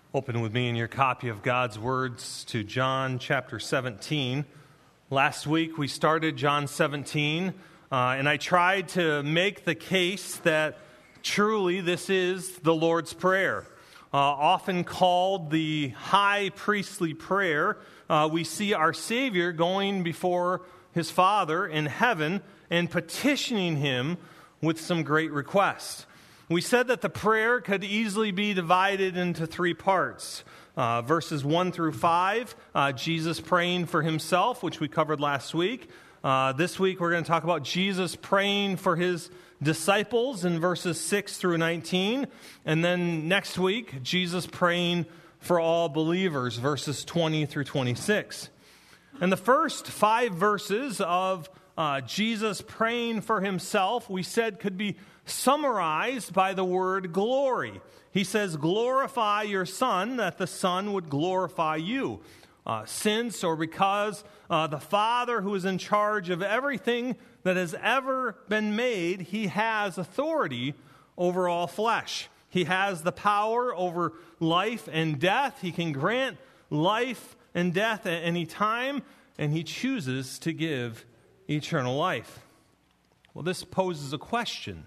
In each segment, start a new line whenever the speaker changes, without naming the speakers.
Open with me in your copy of God's words to John chapter 17. Last week we started John 17, and I tried to make the case that truly this is the Lord's Prayer. Often called the high priestly prayer, we see our Savior going before his Father in heaven and petitioning him with some great requests. We said that the prayer could easily be divided into three parts. Verses 1 through 5, Jesus praying for himself, which we covered last week. This week we're going to talk about Jesus praying for his disciples in verses 6 through 19. And then next week, Jesus praying for all believers, verses 20 through 26. And the first 5 verses of Jesus praying for himself, we said could be summarized by the word glory. He says, glorify your Son, that the Son would glorify you. Since or because the Father who is in charge of everything that has ever been made, he has authority over all flesh. He has the power over life and death. He can grant life and death at any time, and he chooses to give eternal life. Well, this poses a question.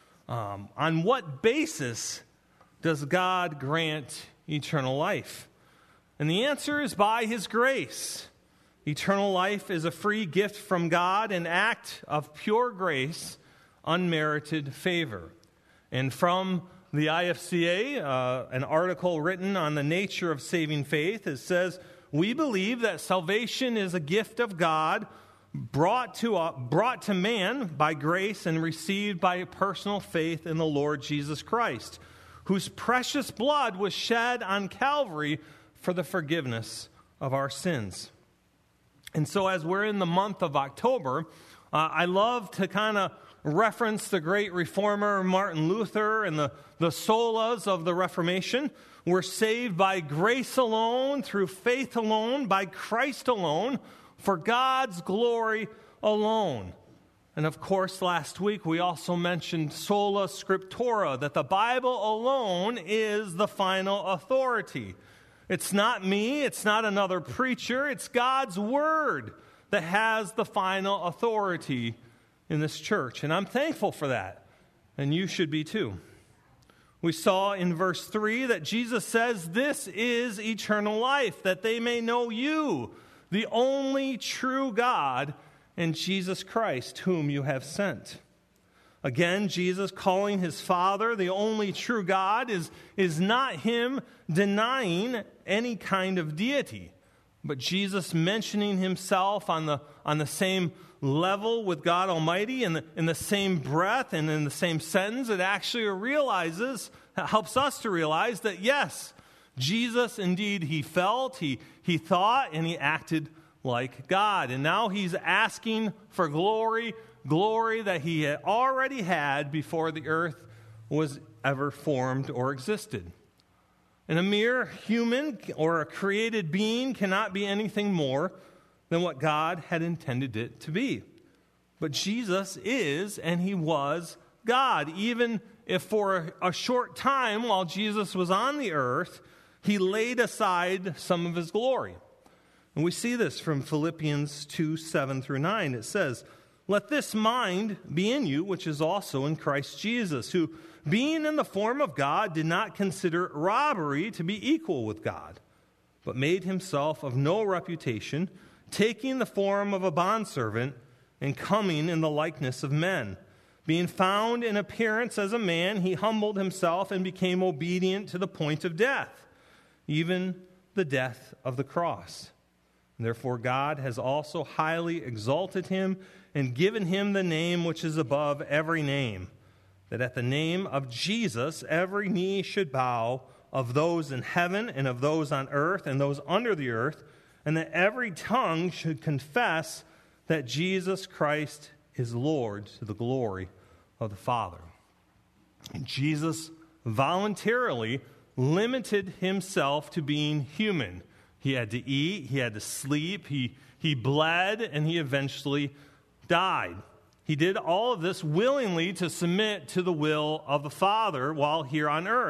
On what basis does God grant eternal life? And the answer is by his grace. Eternal life is a free gift from God, an act of pure grace, unmerited favor. And from the IFCA, an article written on the nature of saving faith, it says, we believe that salvation is a gift of God brought to man by grace and received by personal faith in the Lord Jesus Christ, whose precious blood was shed on Calvary for the forgiveness of our sins. And so as we're in the month of October, I love to kind of reference the great reformer Martin Luther and the solas of the Reformation. We're saved by grace alone, through faith alone, by Christ alone, for God's glory alone. And of course, last week we also mentioned sola scriptura, that the Bible alone is the final authority. It's not me, it's not another preacher, it's God's word that has the final authority in this church. And I'm thankful for that, and you should be too. We saw in verse 3 that Jesus says, this is eternal life, that they may know you, the only true God, and Jesus Christ, whom you have sent. Again, Jesus calling his Father the only true God is not him denying any kind of deity, but Jesus mentioning himself on the same level with God Almighty, in the same breath and in the same sentence. It actually helps us to realize that yes, Jesus indeed, he felt, he thought, and he acted like God. And now he's asking for glory that he had already had before the earth was ever formed or existed. And a mere human or a created being cannot be anything more than what God had intended it to be. But Jesus is, and he was, God. Even if for a short time while Jesus was on the earth, he laid aside some of his glory. And we see this from Philippians 2, 7 through 9. It says, let this mind be in you, which is also in Christ Jesus, who, being in the form of God, did not consider robbery to be equal with God, but made himself of no reputation, taking the form of a bondservant and coming in the likeness of men. Being found in appearance as a man, he humbled himself and became obedient to the point of death, even the death of the cross. Therefore, God has also highly exalted him and given him the name which is above every name, that at the name of Jesus every knee should bow, of those in heaven and of those on earth and those under the earth, and that every tongue should confess that Jesus Christ is Lord, to the glory of the Father. And Jesus voluntarily limited himself to being human. He had to eat, he had to sleep, he bled, and he eventually died. He did all of this willingly to submit to the will of the Father while here on earth.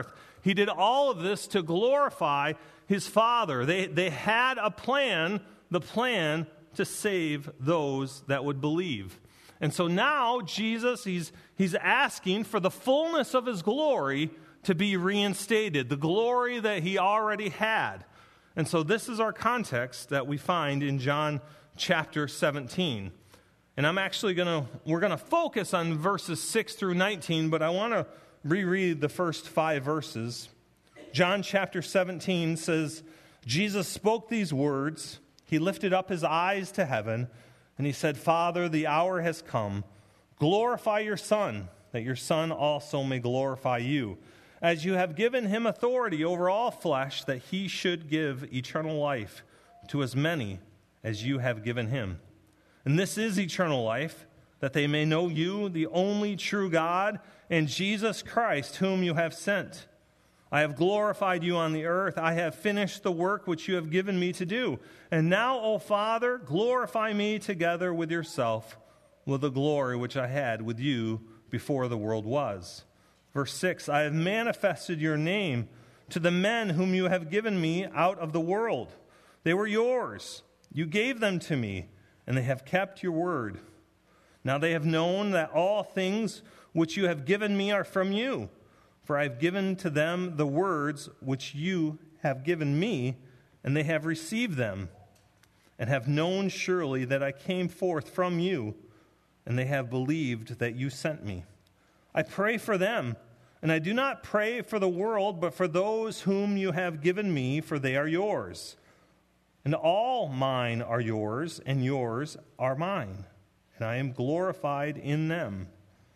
He did all of this to glorify his Father. They had a plan, the plan to save those that would believe. And so now Jesus, he's asking for the fullness of his glory to be reinstated, the glory that he already had. And so this is our context that we find in John chapter 17. And we're going to focus on verses 6 through 19, but I want to reread the first 5 verses. John chapter 17 says, Jesus spoke these words. He lifted up his eyes to heaven, and he said, Father, the hour has come. Glorify your Son, that your Son also may glorify you, as you have given him authority over all flesh, that he should give eternal life to as many as you have given him. And this is eternal life, that they may know you, the only true God, and Jesus Christ, whom you have sent. I have glorified you on the earth. I have finished the work which you have given me to do. And now, O Father, glorify me together with yourself, with the glory which I had with you before the world was. Verse 6, I have manifested your name to the men whom you have given me out of the world. They were yours. You gave them to me, and they have kept your word. Now they have known that all things which you have given me are from you. For I have given to them the words which you have given me, and they have received them, and have known surely that I came forth from you, and they have believed that you sent me. I pray for them, and I do not pray for the world, but for those whom you have given me, for they are yours. And all mine are yours, and yours are mine, and I am glorified in them.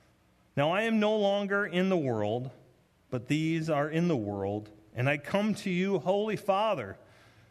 Now I am no longer in the world, but these are in the world, and I come to you, Holy Father.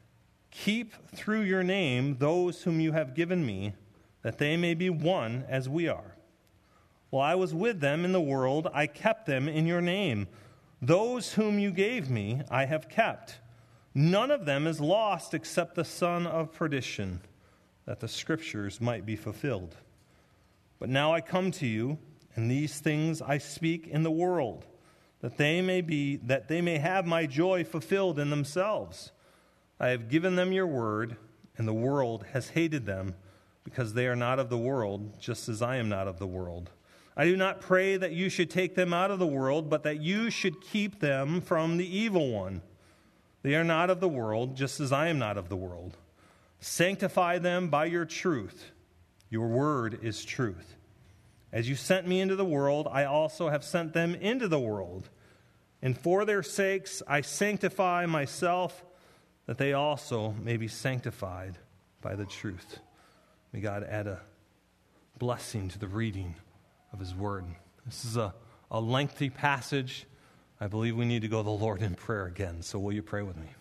Keep through your name those whom you have given me, that they may be one as we are. While I was with them in the world, I kept them in your name. Those whom you gave me, I have kept. None of them is lost except the son of perdition, that the scriptures might be fulfilled. But now I come to you, and these things I speak in the world, that they may have my joy fulfilled in themselves. I have given them your word, and the world has hated them, because they are not of the world, just as I am not of the world. I do not pray that you should take them out of the world, but that you should keep them from the evil one. They are not of the world, just as I am not of the world. Sanctify them by your truth. Your word is truth. As you sent me into the world, I also have sent them into the world. And for their sakes I sanctify myself, that they also may be sanctified by the truth. May God add a blessing to the reading of his word. This is a lengthy passage. I believe we need to go to the Lord in prayer again. So will you pray with me?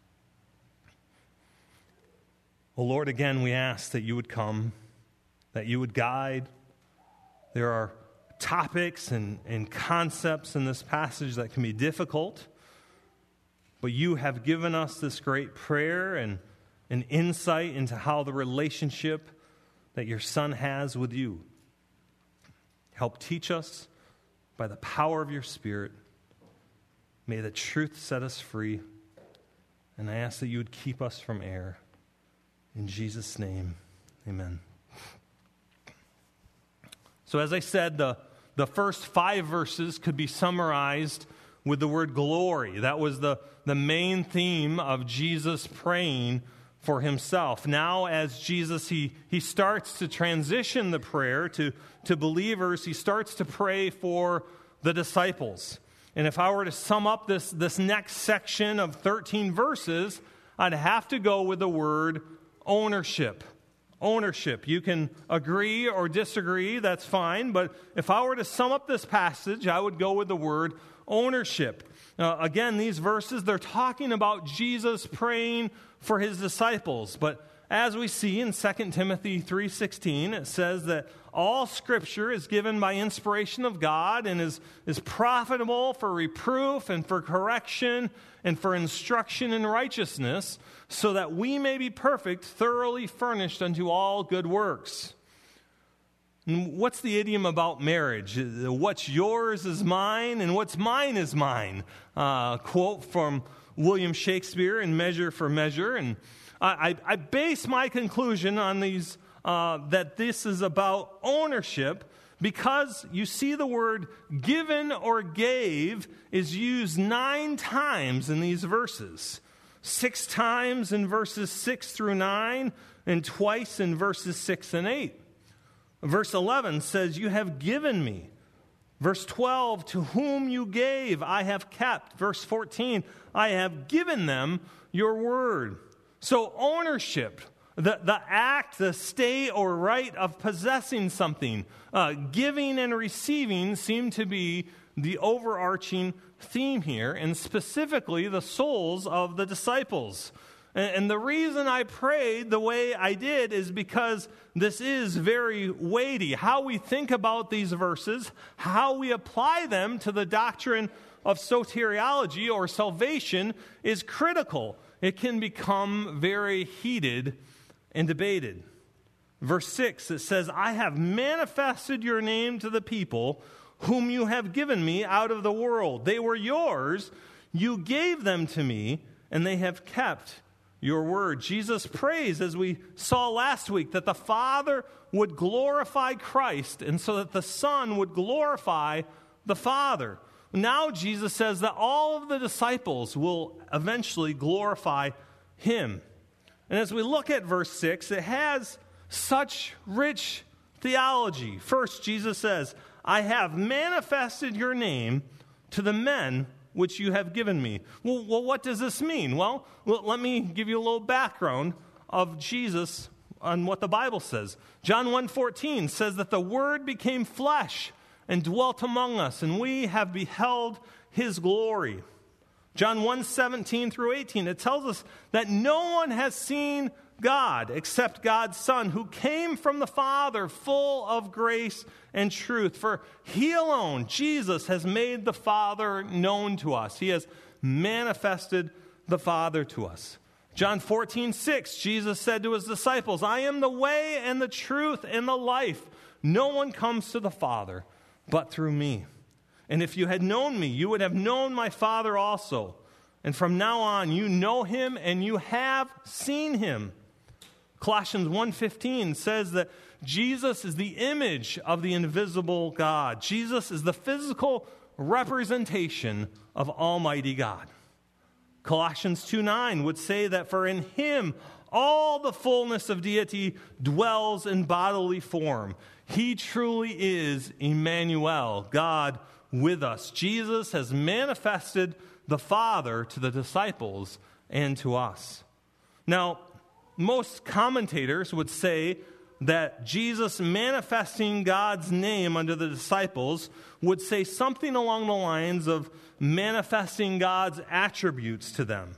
Oh Lord, again we ask that you would come, that you would guide. There are topics and concepts in this passage that can be difficult, but you have given us this great prayer and an insight into how the relationship that your Son has with you. Help teach us by the power of your Spirit. May the truth set us free, and I ask that you would keep us from error. In Jesus' name, amen. So as I said, the first 5 verses could be summarized with the word glory. That was the main theme of Jesus praying for himself. Now as Jesus, he starts to transition the prayer to believers, he starts to pray for the disciples. And if I were to sum up this next section of 13 verses, I'd have to go with the word ownership. Ownership. You can agree or disagree, that's fine. But if I were to sum up this passage, I would go with the word ownership. Again, these verses, they're talking about Jesus praying for his disciples. But as we see in 2 Timothy 3:16, it says that all Scripture is given by inspiration of God and is profitable for reproof and for correction and for instruction in righteousness, so that we may be perfect, thoroughly furnished unto all good works. What's the idiom about marriage? What's yours is mine, and what's mine is mine. Quote from William Shakespeare in Measure for Measure. And I base my conclusion on these, that this is about ownership, because you see the word given or gave is used 9 times in these verses. 6 times in verses 6 through 9, and twice in verses 6 and 8. Verse 11 says, you have given me. Verse 12, to whom you gave, I have kept. Verse 14, I have given them your word. So ownership, the act, the state or right of possessing something, giving and receiving seem to be the overarching theme here, and specifically the souls of the disciples. And the reason I prayed the way I did is because this is very weighty. How we think about these verses, how we apply them to the doctrine of soteriology or salvation is critical. It can become very heated and debated. Verse 6, it says, I have manifested your name to the people whom you have given me out of the world. They were yours. You gave them to me, and they have kept your word. Jesus prays, as we saw last week, that the Father would glorify Christ, and so that the Son would glorify the Father. Now Jesus says that all of the disciples will eventually glorify him. And as we look at verse 6, it has such rich theology. First, Jesus says, I have manifested your name to the men which you have given me. Well, what does this mean? Well, let me give you a little background of Jesus on what the Bible says. John 1:14 says that the Word became flesh and dwelt among us, and we have beheld his glory. John 1:17 through 18, it tells us that no one has seen God except God's Son, who came from the Father, full of grace and truth. For he alone, Jesus, has made the Father known to us. He has manifested the Father to us. John 14:6, Jesus said to his disciples, I am the way and the truth and the life. No one comes to the Father but through me. And if you had known me, you would have known my Father also. And from now on, you know him and you have seen him. Colossians 1:15 says that Jesus is the image of the invisible God. Jesus is the physical representation of Almighty God. Colossians 2:9 would say that for in him all the fullness of deity dwells in bodily form. He truly is Emmanuel, God with us. Jesus has manifested the Father to the disciples and to us. Now, most commentators would say that Jesus manifesting God's name unto the disciples would say something along the lines of manifesting God's attributes to them.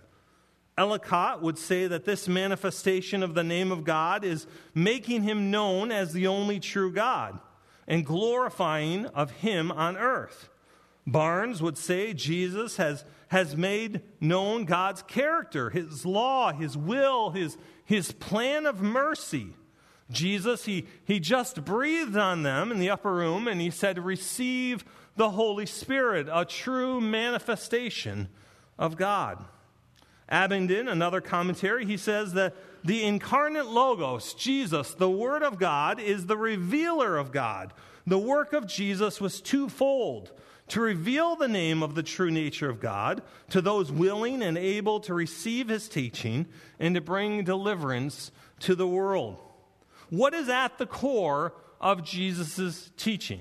Ellicott would say that this manifestation of the name of God is making him known as the only true God and glorifying of him on earth. Barnes would say Jesus has made known God's character, his law, his will, his plan of mercy. Jesus, he just breathed on them in the upper room and he said, receive the Holy Spirit, a true manifestation of God. Abingdon, another commentary, he says that the incarnate Logos, Jesus, the Word of God, is the revealer of God. The work of Jesus was twofold: to reveal the name of the true nature of God to those willing and able to receive his teaching, and to bring deliverance to the world. What is at the core of Jesus' teaching?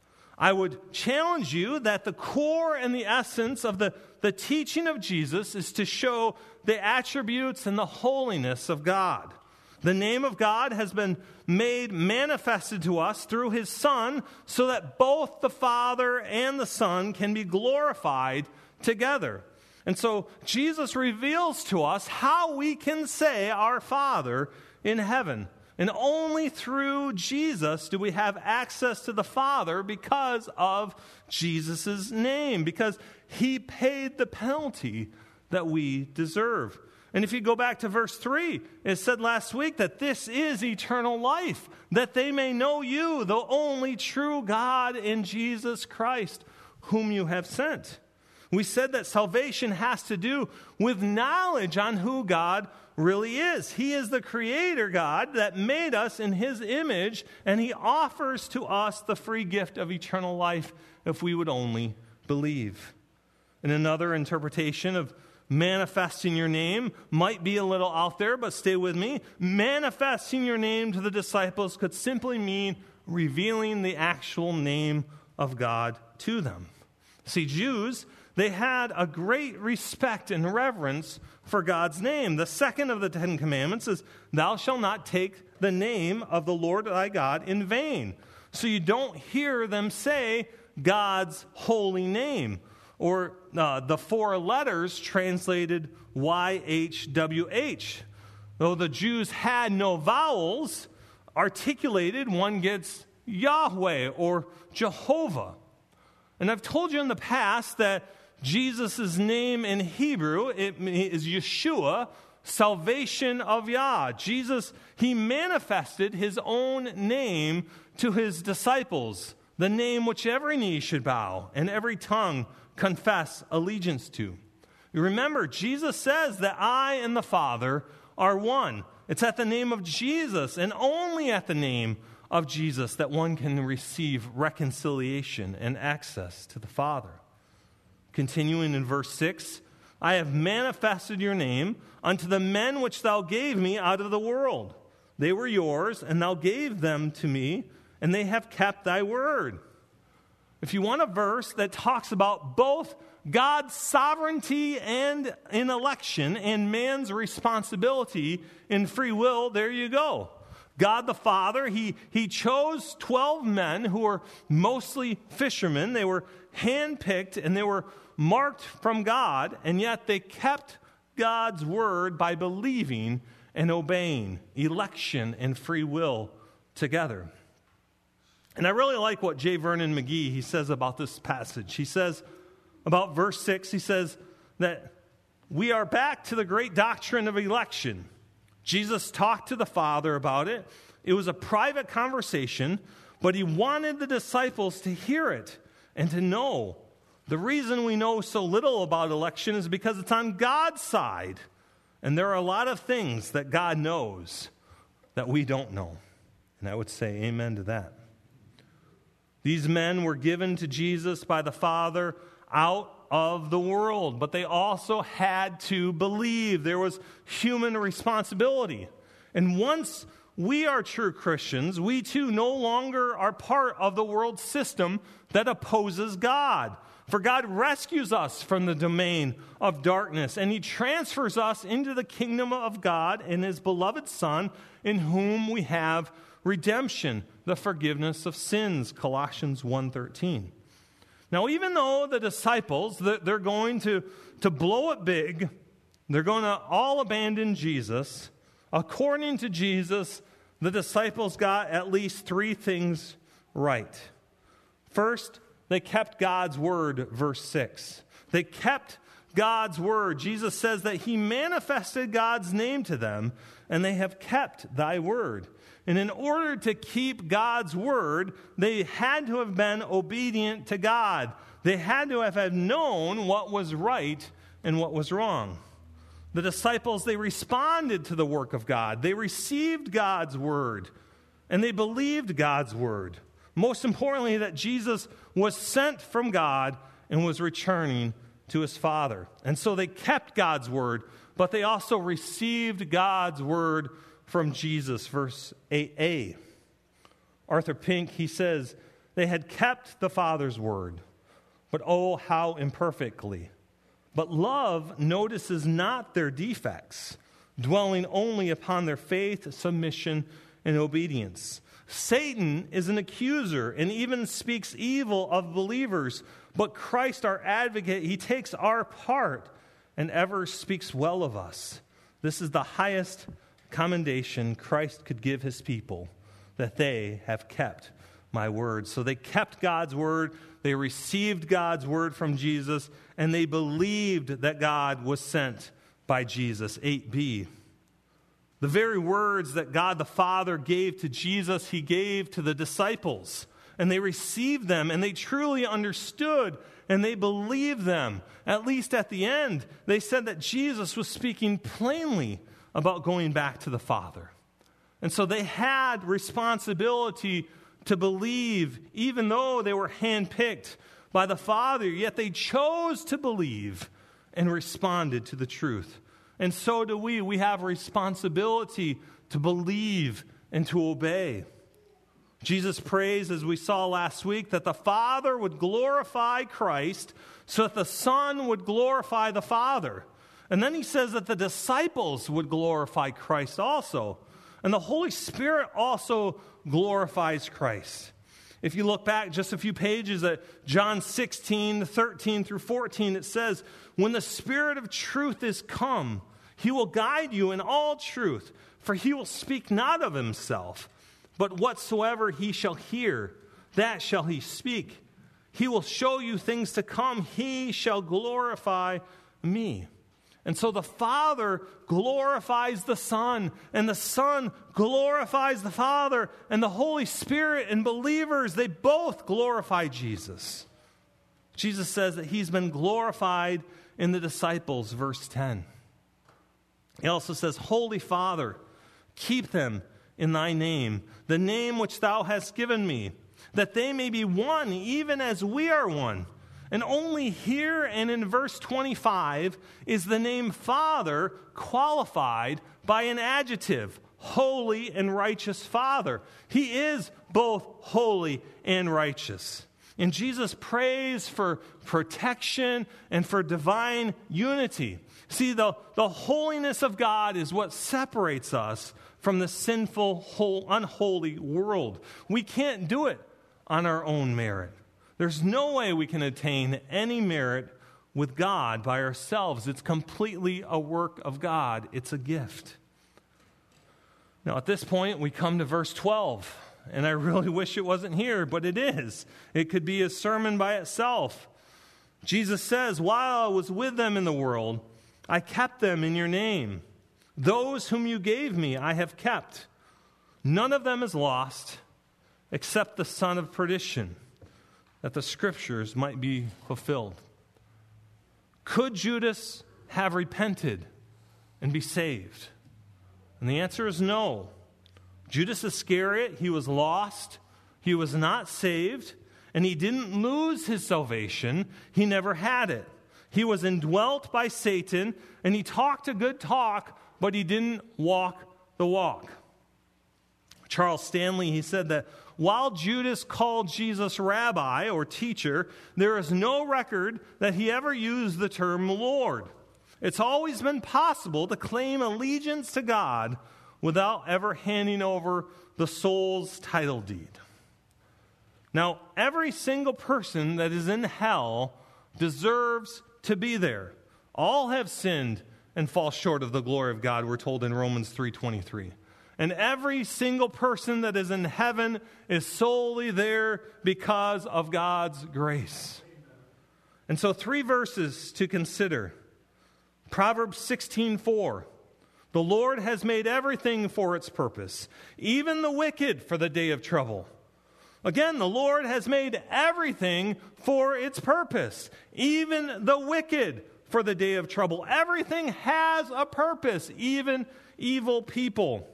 I would challenge you that the core and the essence of the teaching of Jesus is to show the attributes and the holiness of God. The name of God has been made manifested to us through his Son, so that both the Father and the Son can be glorified together. And so Jesus reveals to us how we can say our Father in heaven. And only through Jesus do we have access to the Father, because of Jesus' name, because he paid the penalty that we deserve. And if you go back to verse 3, it said last week that this is eternal life, that they may know you, the only true God, in Jesus Christ, whom you have sent. We said that salvation has to do with knowledge on who God really is. He is the creator God that made us in his image, and he offers to us the free gift of eternal life if we would only believe. And another interpretation of manifesting your name might be a little out there, but stay with me. Manifesting your name to the disciples could simply mean revealing the actual name of God to them. See, Jews, they had a great respect and reverence for God's name. The second of the Ten Commandments is, thou shalt not take the name of the Lord thy God in vain. So you don't hear them say God's holy name, or the four letters translated YHWH. Though the Jews had no vowels articulated, one gets Yahweh or Jehovah. And I've told you in the past that Jesus' name in Hebrew, it is Yeshua, salvation of Yah. Jesus, he manifested his own name to his disciples, the name which every knee should bow and every tongue confess allegiance to. You remember, Jesus says that I and the Father are one. It's at the name of Jesus, and only at the name of Jesus, that one can receive reconciliation and access to the Father. Continuing in verse 6, I have manifested your name unto the men which thou gave me out of the world. They were yours, and thou gave them to me, and they have kept thy word. If you want a verse that talks about both God's sovereignty and in election and man's responsibility in free will, there you go. God the Father, he chose 12 men who were mostly fishermen. They were handpicked and they were marked from God, and yet they kept God's word by believing and obeying. Election and free will together. And I really like what J. Vernon McGee, he says about this passage. He says, about verse 6, he says that we are back to the great doctrine of election. Jesus talked to the Father about it. It was a private conversation, but he wanted the disciples to hear it and to know. The reason we know so little about election is because it's on God's side. And there are a lot of things that God knows that we don't know. And I would say amen to that. These men were given to Jesus by the Father out of the world, but they also had to believe. There was human responsibility. And once we are true Christians, we too no longer are part of the world system that opposes God. For God rescues us from the domain of darkness, and he transfers us into the kingdom of God and his beloved Son, in whom we have redemption, the forgiveness of sins, Colossians 1:13. Now, even though the disciples, they're going to blow it big, they're going to all abandon Jesus, according to Jesus, the disciples got at least three things right. First, they kept God's word, verse 6. They kept God's word. Jesus says that he manifested God's name to them, and they have kept thy word. And in order to keep God's word, they had to have been obedient to God. They had to have known what was right and what was wrong. The disciples, they responded to the work of God. They received God's word, and they believed God's word. Most importantly, that Jesus was sent from God and was returning to his Father. And so they kept God's word, but they also received God's word from Jesus, verse 8a. Arthur Pink, he says, they had kept the Father's word, but oh, how imperfectly. But love notices not their defects, dwelling only upon their faith, submission, and obedience. Satan is an accuser and even speaks evil of believers, but Christ, our advocate, he takes our part and ever speaks well of us. This is the highest commendation Christ could give his people, that they have kept my word. So they kept God's word, they received God's word from Jesus, and they believed that God was sent by Jesus. 8b. The very words that God the Father gave to Jesus, he gave to the disciples. And they received them, and they truly understood, and they believed them. At least at the end, they said that Jesus was speaking plainly about going back to the Father. And so they had responsibility to believe, even though they were handpicked by the Father, yet they chose to believe and responded to the truth. And so do we. We have a responsibility to believe and to obey. Jesus prays, as we saw last week, that the Father would glorify Christ so that the Son would glorify the Father. And then he says that the disciples would glorify Christ also. And the Holy Spirit also glorifies Christ. If you look back just a few pages at John 16, 13 through 14, it says, "When the Spirit of truth is come, he will guide you in all truth, for he will speak not of himself, but whatsoever he shall hear, that shall he speak. He will show you things to come. He shall glorify me." And so the Father glorifies the Son, and the Son glorifies the Father, and the Holy Spirit and believers, they both glorify Jesus. Jesus says that he's been glorified in the disciples, verse 10. He also says, "Holy Father, keep them in thy name, the name which thou hast given me, that they may be one, even as we are one." And only here and in verse 25 is the name Father qualified by an adjective, holy and righteous Father. He is both holy and righteous. And Jesus prays for protection and for divine unity. See, the holiness of God is what separates us from the sinful, unholy world. We can't do it on our own merit. There's no way we can attain any merit with God by ourselves. It's completely a work of God. It's a gift. Now, at this point, we come to verse 12. And I really wish it wasn't here, but it is. It could be a sermon by itself. Jesus says, "While I was with them in the world, I kept them in your name. Those whom you gave me, I have kept. None of them is lost, except the son of perdition, that the scriptures might be fulfilled." Could Judas have repented and be saved? And the answer is no. Judas Iscariot, he was lost, he was not saved, and he didn't lose his salvation. He never had it. He was indwelt by Satan, and he talked a good talk, but he didn't walk the walk. Charles Stanley, he said that while Judas called Jesus rabbi or teacher, there is no record that he ever used the term Lord. It's always been possible to claim allegiance to God without ever handing over the soul's title deed. Now, every single person that is in hell deserves to be there. All have sinned and fall short of the glory of God, we're told in Romans 3:23. And every single person that is in heaven is solely there because of God's grace. And so 3 verses to consider. Proverbs 16:4. "The Lord has made everything for its purpose, even the wicked for the day of trouble." Again, the Lord has made everything for its purpose, even the wicked for the day of trouble. Everything has a purpose, even evil people.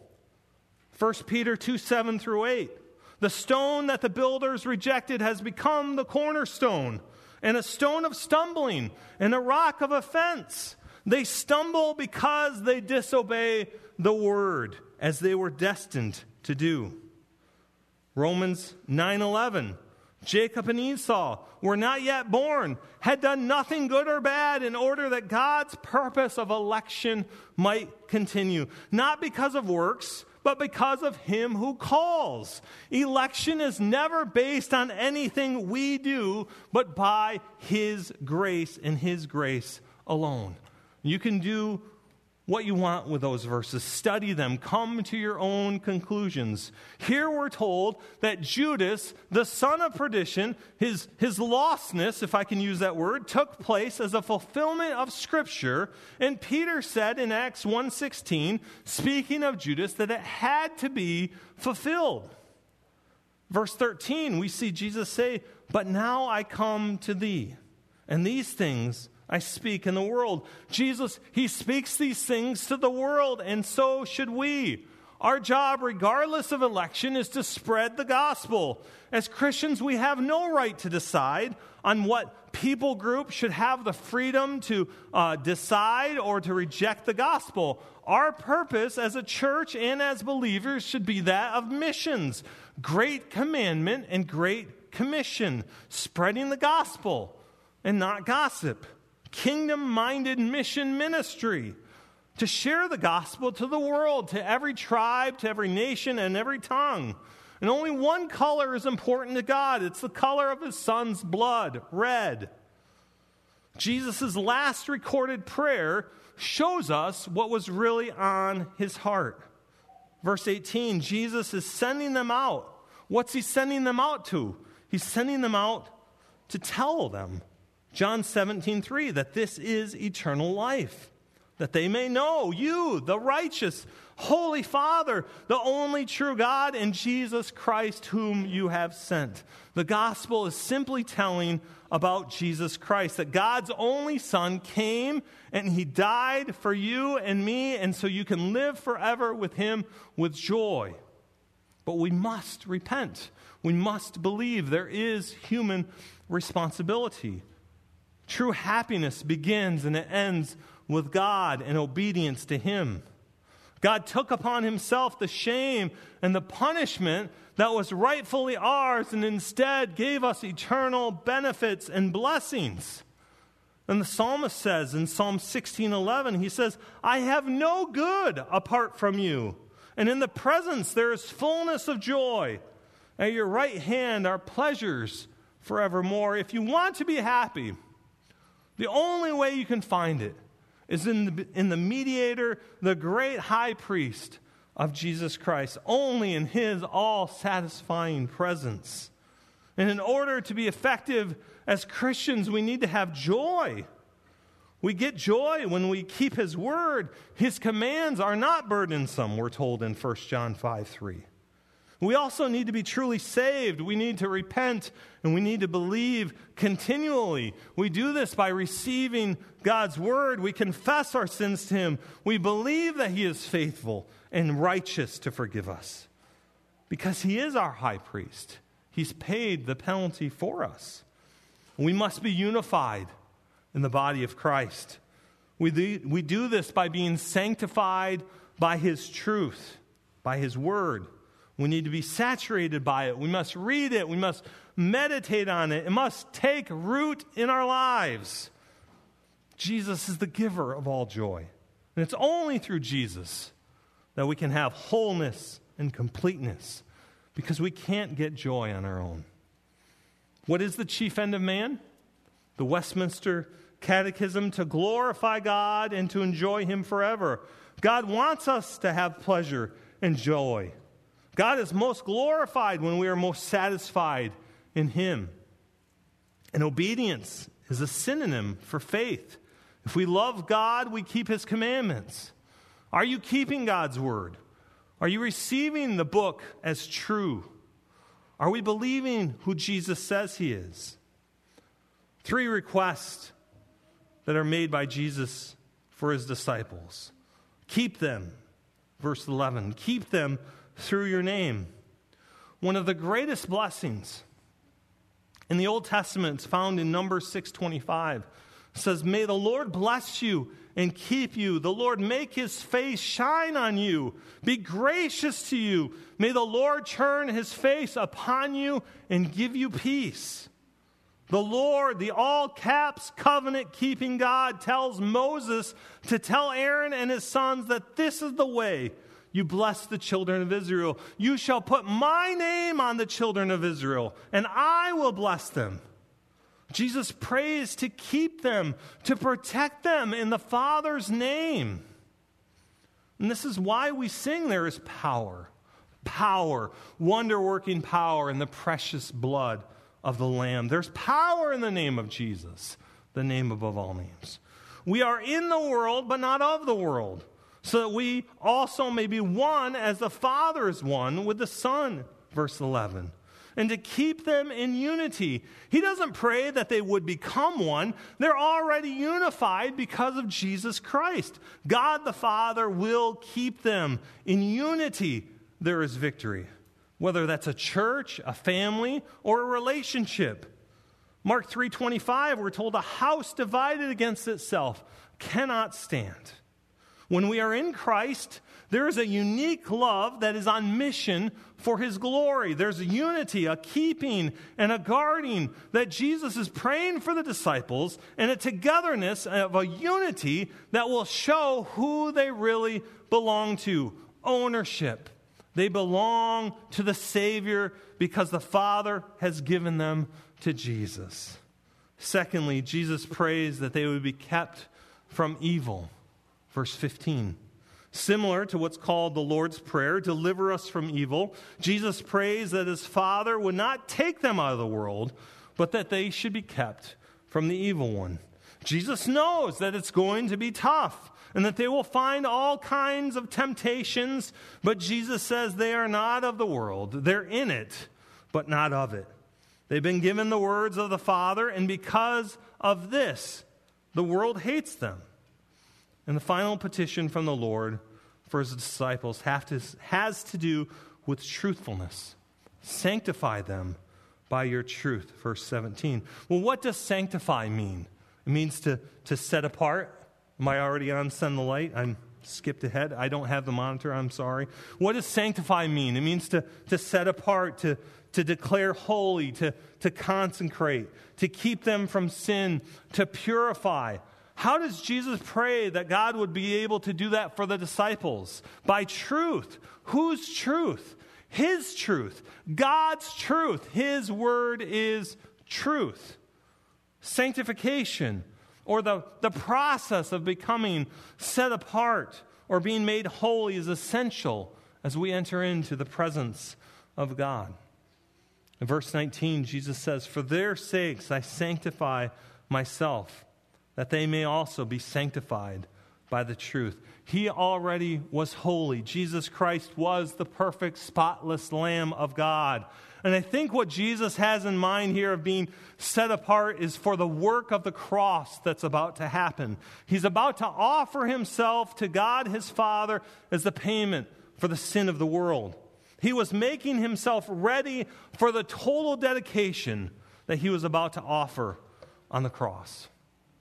1 Peter 2:7 through 8. "The stone that the builders rejected has become the cornerstone, and a stone of stumbling, and a rock of offense. They stumble because they disobey the word, as they were destined to do." Romans 9:11. "Jacob and Esau were not yet born, had done nothing good or bad, in order that God's purpose of election might continue. Not because of works, but because of him who calls." Election is never based on anything we do, but by his grace and his grace alone. You can do what you want with those verses. Study them. Come to your own conclusions. Here we're told that Judas, the son of perdition, his lostness, if I can use that word, took place as a fulfillment of Scripture. And Peter said in Acts 1:16, speaking of Judas, that it had to be fulfilled. Verse 13, we see Jesus say, "But now I come to thee, and these things I speak in the world." Jesus, he speaks these things to the world, and so should we. Our job, regardless of election, is to spread the gospel. As Christians, we have no right to decide on what people group should have the freedom to decide or to reject the gospel. Our purpose as a church and as believers should be that of missions, great commandment and great commission, spreading the gospel and not gossip. Kingdom-minded mission ministry, to share the gospel to the world, to every tribe, to every nation, and every tongue. And only one color is important to God. It's the color of his son's blood, red. Jesus' last recorded prayer shows us what was really on his heart. Verse 18, Jesus is sending them out. What's he sending them out to? He's sending them out to tell them, John 17:3, that this is eternal life, that they may know you, the righteous, holy Father, the only true God, and Jesus Christ whom you have sent. The gospel is simply telling about Jesus Christ, that God's only Son came and he died for you and me, and so you can live forever with him with joy. But we must repent. We must believe there is human responsibility. True happiness begins and it ends with God and obedience to him. God took upon himself the shame and the punishment that was rightfully ours, and instead gave us eternal benefits and blessings. And the psalmist says in Psalm 16:11, he says, "I have no good apart from you, and in the presence there is fullness of joy. At your right hand are pleasures forevermore." If you want to be happy, the only way you can find it is in the mediator, the great high priest of Jesus Christ, only in his all-satisfying presence. And in order to be effective as Christians, we need to have joy. We get joy when we keep his word. His commands are not burdensome, we're told in 1 John 5:3. We also need to be truly saved. We need to repent, and we need to believe continually. We do this by receiving God's word. We confess our sins to him. We believe that he is faithful and righteous to forgive us, because he is our high priest. He's paid the penalty for us. We must be unified in the body of Christ. We do this by being sanctified by his truth, by his word. We need to be saturated by it. We must read it. We must meditate on it. It must take root in our lives. Jesus is the giver of all joy. And it's only through Jesus that we can have wholeness and completeness, because we can't get joy on our own. What is the chief end of man? The Westminster Catechism: to glorify God and to enjoy him forever. God wants us to have pleasure and joy. God is most glorified when we are most satisfied in him. And obedience is a synonym for faith. If we love God, we keep his commandments. Are you keeping God's word? Are you receiving the book as true? Are we believing who Jesus says he is? 3 requests that are made by Jesus for his disciples. Keep them, verse 11, keep them through your name. One of the greatest blessings in the Old Testament is found in Numbers 6:25. It says, "May the Lord bless you and keep you. The Lord make his face shine on you, be gracious to you. May the Lord turn his face upon you and give you peace." The Lord, the all-caps covenant-keeping God, tells Moses to tell Aaron and his sons that this is the way you bless the children of Israel. "You shall put my name on the children of Israel, and I will bless them." Jesus prays to keep them, to protect them in the Father's name. And this is why we sing there is power. Power, wonder-working power in the precious blood of the Lamb. There's power in the name of Jesus, the name above all names. We are in the world, but not of the world, so that we also may be one as the Father is one with the Son, verse 11. And to keep them in unity. He doesn't pray that they would become one. They're already unified because of Jesus Christ. God the Father will keep them in unity. There is victory, whether that's a church, a family, or a relationship. Mark 3:25, we're told a house divided against itself cannot stand. When we are in Christ, there is a unique love that is on mission for His glory. There's a unity, a keeping, and a guarding that Jesus is praying for the disciples, and a togetherness of a unity that will show who they really belong to. Ownership. They belong to the Savior because the Father has given them to Jesus. Secondly, Jesus prays that they would be kept from evil. Verse 15. Similar to what's called the Lord's Prayer, deliver us from evil, Jesus prays that His Father would not take them out of the world, but that they should be kept from the evil one. Jesus knows that it's going to be tough and that they will find all kinds of temptations, but Jesus says they are not of the world. They're in it, but not of it. They've been given the words of the Father, and because of this, the world hates them. And the final petition from the Lord for His disciples has to do with truthfulness. Sanctify them by your truth. Verse 17. Well, what does sanctify mean? It means to set apart. Am I already on Send the Light? I'm skipped ahead. I don't have the monitor. I'm sorry. What does sanctify mean? It means to set apart, to declare holy, to consecrate, to keep them from sin, to purify. How does Jesus pray that God would be able to do that for the disciples? By truth. Whose truth? His truth. God's truth. His word is truth. Sanctification, or the process of becoming set apart or being made holy, is essential as we enter into the presence of God. In verse 19, Jesus says, "For their sakes I sanctify myself, that they may also be sanctified by the truth." He already was holy. Jesus Christ was the perfect, spotless Lamb of God. And I think what Jesus has in mind here of being set apart is for the work of the cross that's about to happen. He's about to offer Himself to God His Father as the payment for the sin of the world. He was making Himself ready for the total dedication that He was about to offer on the cross.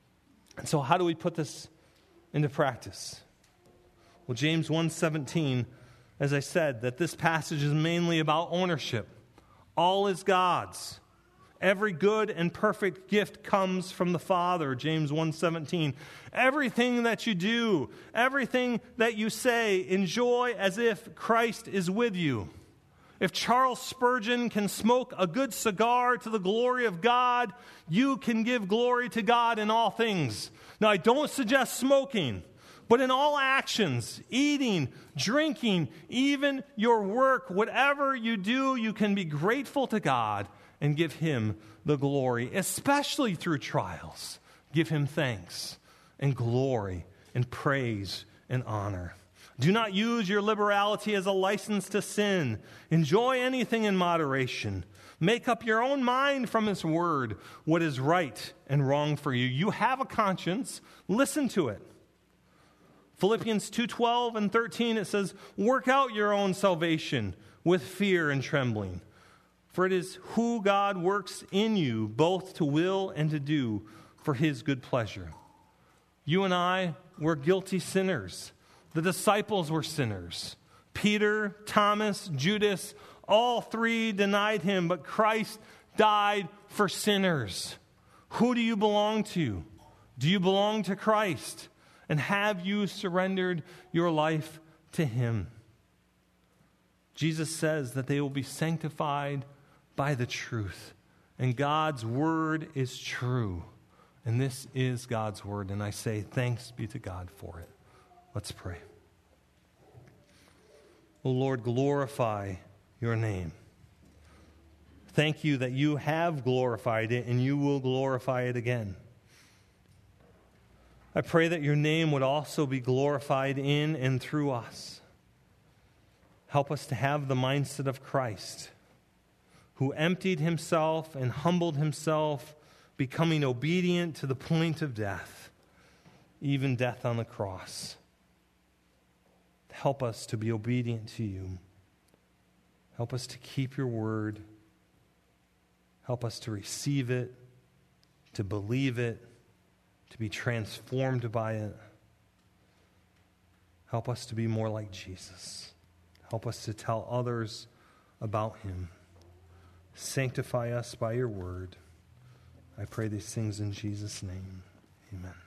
And so how do we put this into practice? Well, James 1:17, as I said, that this passage is mainly about ownership. All is God's. Every good and perfect gift comes from the Father, James 1:17. Everything that you do, everything that you say, enjoy as if Christ is with you. If Charles Spurgeon can smoke a good cigar to the glory of God, you can give glory to God in all things. Now, I don't suggest smoking, but in all actions, eating, drinking, even your work, whatever you do, you can be grateful to God and give Him the glory, especially through trials. Give Him thanks and glory and praise and honor. Do not use your liberality as a license to sin. Enjoy anything in moderation. Make up your own mind from His word what is right and wrong for you. You have a conscience. Listen to it. Philippians 2:12 and 13, it says, "Work out your own salvation with fear and trembling. For it is who God works in you, both to will and to do for His good pleasure." You and I were guilty sinners. The disciples were sinners. Peter, Thomas, Judas, all three denied Him, but Christ died for sinners. Who do you belong to? Do you belong to Christ? And have you surrendered your life to Him? Jesus says that they will be sanctified by the truth. And God's word is true. And this is God's word. And I say thanks be to God for it. Let's pray. O Lord, glorify your name. Thank you that you have glorified it and you will glorify it again. I pray that your name would also be glorified in and through us. Help us to have the mindset of Christ, who emptied himself and humbled himself, becoming obedient to the point of death, even death on the cross. Help us to be obedient to you. Help us to keep your word. Help us to receive it, to believe it, to be transformed by it. Help us to be more like Jesus. Help us to tell others about him. Sanctify us by your word. I pray these things in Jesus' name. Amen.